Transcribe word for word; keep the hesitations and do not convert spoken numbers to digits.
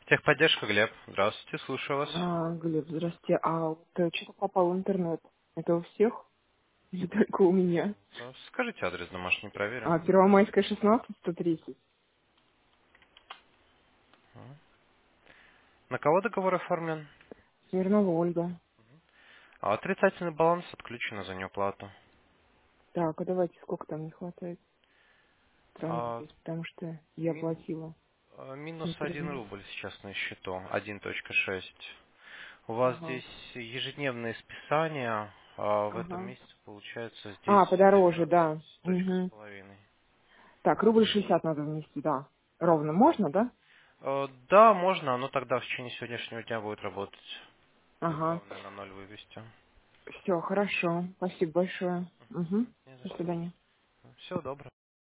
Техподдержка, Глеб. Здравствуйте, слушаю вас. А, Глеб, здрасте. А вот что-то попал в интернет. Это у всех или только у меня? Э, Скажите адрес домашний, проверим. А, Первомайская, шестнадцать, сто тридцать. На кого договор оформлен? Смирнова Ольга. А отрицательный баланс отключено за неуплату. Так, а давайте, сколько там не хватает? Странно А, здесь, потому что я мин- платила э, минус один интернет. рубль сейчас на счету, один точка шесть. У вас Ага, здесь ежедневные списания, а в этом ага. месяце получается А, здесь подороже, двенадцать да. с точкой с Угу. половиной. Так, рубль шестьдесят надо внести, да. Ровно можно, да? Э, Да, можно, но тогда в течение сегодняшнего дня будет работать. Здесь Ага. главное на ноль вывести. Все, хорошо. Спасибо большое. Угу. Не за До что. свидания. Всего доброго.